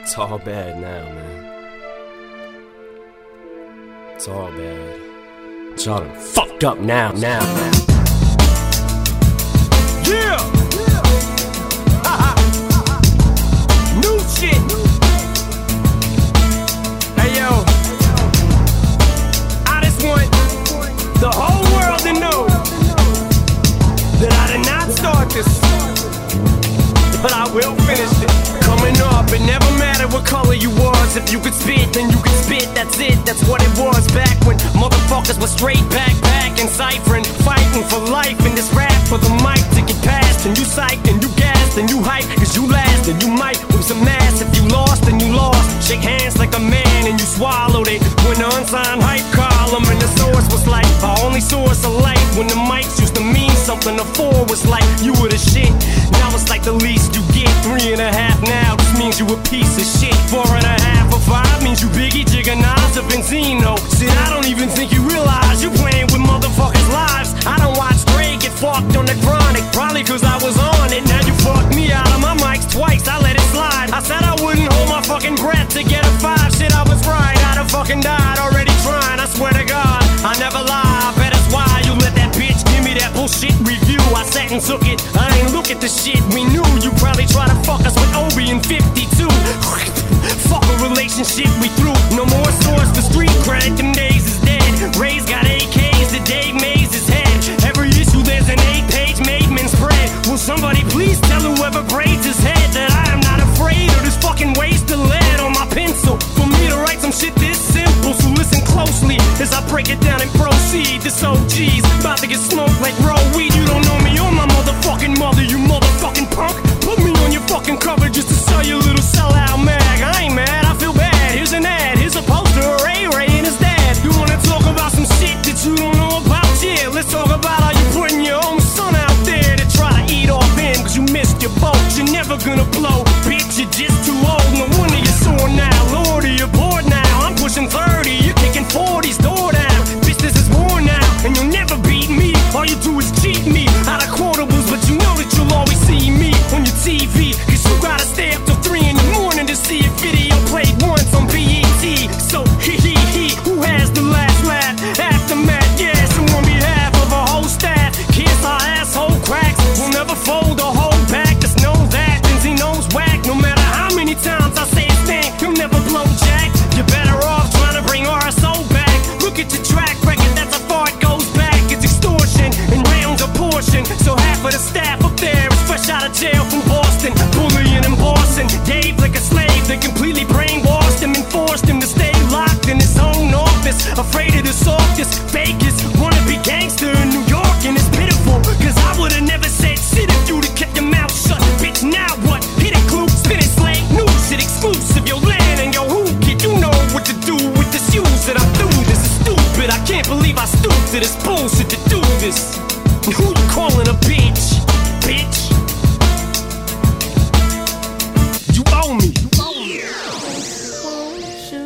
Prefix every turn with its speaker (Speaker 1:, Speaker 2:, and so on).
Speaker 1: It's all bad now, man. It's all bad. It's all done fucked up now. Yeah! New shit! Hey yo, I just want the whole world to know that I did not start this, but I will finish it. Coming up, it never mattered what color you was. If you could spit, then you could spit, that's it, that's what it was. Back when motherfuckers were straight backpacking, ciphering, fighting for life in this rap for the mic to get past. And you psyched, and you gassed, and you hype, cause you last, and you might lose some mass. If you lost, then you lost. Shake hands like a man, and you swallowed it. When the unsigned hype column and the source was like our only source of light. When the mics used to mean something, the 4 was like you were the shit. Now it's like the least you get. 3.5 now, this means you a piece of shit. 4.5 or 5 means you Biggie, Jigga, Nas, or Benzino. Shit, I don't even think you realize you playing with motherfuckers' lives. I don't watch Dre get fucked on the chronic, probably cause I was on it. Now you fucked me out of my mics twice, I let it slide. I said I wouldn't hold my fucking breath to get a 5. Shit, I was right, I'd have fucking died already trying. I swear to God, I never lie. I bet that's why you let that bitch give me that bullshit review. I sat and took it, I ain't look at the shit we knew. You probably try to fuck us with Obi in 52. Fuck a relationship we threw. No more source for street credit, them days is dead. Ray's got AKs that Dave Mays' head. Every issue there's an 8-page made men spread. Will somebody please tell whoever braids his head that I am not afraid of this fucking waste of lead on my pencil. For me to write some shit this simple, so listen closely as I break it down and proceed. This OG's about to get smoked like raw weed. You don't know me or my motherfucking mother, you motherfucking punk. Put me on your fucking cover just to sell your little sellout mag. I ain't mad, I feel bad. Here's an ad, here's a poster of Ray and his dad. You wanna talk about some shit that you don't know about? Yeah, let's talk about how you putting your own son out there to try to eat off him, cause you missed your boat. You're never gonna blow, bitch, you're just too old. No wonder you're sore now, Lord, you're bored now. I'm pushing 30, you're kicking 40's door down. Bitch, this is war now, and you'll never beat me. All you do is cheat me out of quotables, but you know that you'll always see me on your TV, cause you gotta stay up till 3 in the morning to see a video played once on BET. So who has the last laugh? Aftermath, yes, and on behalf of a whole staff, kiss our asshole cracks. We'll never fold or hold back, just know that Benzino's whack. No matter how many times I say his thing, he'll never blow jack. You're better off trying to bring RSO back. Look at your track record, that's how far it goes back. It's extortion and rounds a portion. So half of the staff up there is fresh out of jail from Boston, bullying and bossing Dave like a slave. They completely brainwashed him and forced him to stay locked in his own office, afraid of the softest, fakest, wanna be gangster in New York. And it's pitiful, cause I would've never said shit if you'd have kept your mouth shut. Bitch, now what? Hit it, clue, spin it, slay, new shit exclusive. Yo, land and yo, who kid, you know what to do with this use that I'm through. This is stupid, I can't believe I stooped to this bullshit to do this. And who you calling a bitch? Bitch.